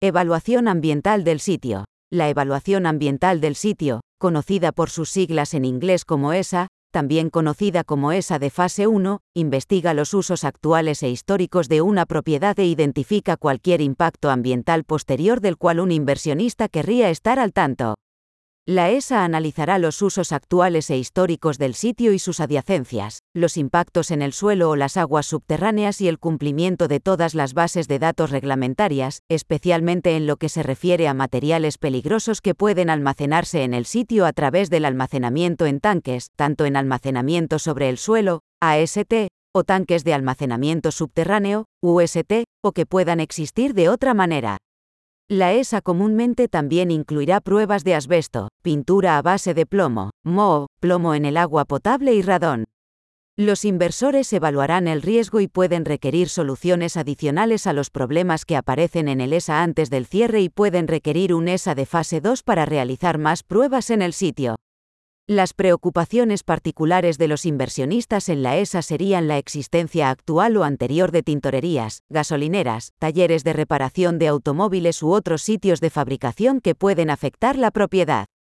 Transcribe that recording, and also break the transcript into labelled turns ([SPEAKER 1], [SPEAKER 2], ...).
[SPEAKER 1] Evaluación ambiental del sitio. La evaluación ambiental del sitio, conocida por sus siglas en inglés como ESA, también conocida como ESA de fase 1, investiga los usos actuales e históricos de una propiedad e identifica cualquier impacto ambiental posterior del cual un inversionista querría estar al tanto. La ESA analizará los usos actuales e históricos del sitio y sus adyacencias, los impactos en el suelo o las aguas subterráneas y el cumplimiento de todas las bases de datos reglamentarias, especialmente en lo que se refiere a materiales peligrosos que pueden almacenarse en el sitio a través del almacenamiento en tanques, tanto en almacenamiento sobre el suelo, AST, o tanques de almacenamiento subterráneo, UST, o que puedan existir de otra manera. La ESA comúnmente también incluirá pruebas de asbesto, pintura a base de plomo, moho, plomo en el agua potable y radón. Los inversores evaluarán el riesgo y pueden requerir soluciones adicionales a los problemas que aparecen en el ESA antes del cierre y pueden requerir un ESA de fase 2 para realizar más pruebas en el sitio. Las preocupaciones particulares de los inversionistas en la ESA serían la existencia actual o anterior de tintorerías, gasolineras, talleres de reparación de automóviles u otros sitios de fabricación que pueden afectar la propiedad.